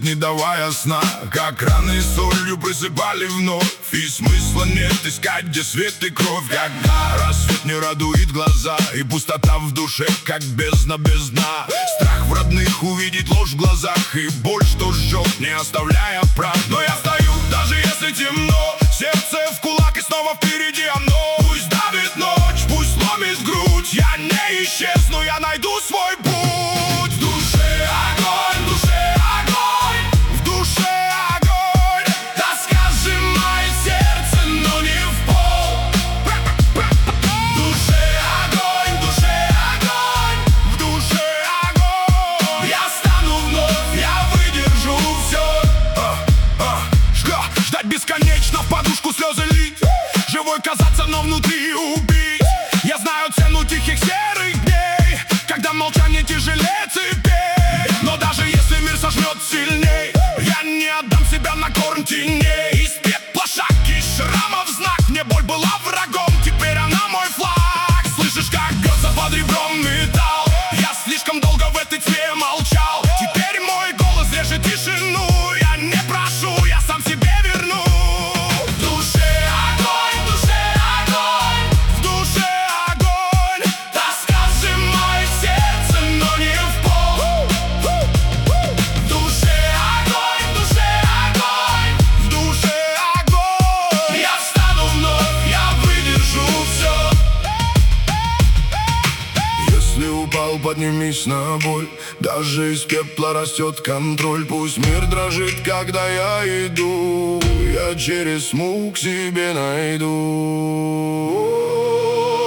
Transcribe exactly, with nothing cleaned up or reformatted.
не давая сна. Как раны солью присыпали вновь, и смысла нет искать, где свет и кровь. Когда рассвет не радует глаза, и пустота в душе, как бездна без дна. Страх в родных увидеть ложь в глазах, и боль, что жжет, не оставляя прав. Но я стою, даже если темно, сердце в кулак, и снова впереди оно. Пусть давит ночь, пусть ломит грудь, я не исчезну, я найду свой путь. В душе огонь, в душе огонь, в душе огонь. Тоска сжимает сердце, но не в пол. В душе огонь, в душе огонь, в душе огонь. Я стану вновь, я выдержу все. а, а, Ждать бесконечно, в подушку слезы лить, живой казаться, но внутри убить. Я знаю цену тихих серых дней, когда молчание тяжелее цепей. Но даже если мир сожмет сильней, я не отдам себя на корм теней. Из пепла шаг, из шрамов знак, мне боль была врагом, теперь она мой флаг. Слышишь, как бьется под ребром металл? Я слишком долго в этой тьме молчал, теперь мой голос режет тишину. Я не прошу, я сам себе верну. В душе огонь, в душе огонь, в душе огонь. Тоска сжимает сердце, но не в пол. В душе огонь, в душе огонь, в душе огонь. Я встану вновь, я выдержу все. Если упал, поднимись на боль, даже из пепла растет контроль. Пусть мир дрожит, когда я иду, я через смуг себе найду.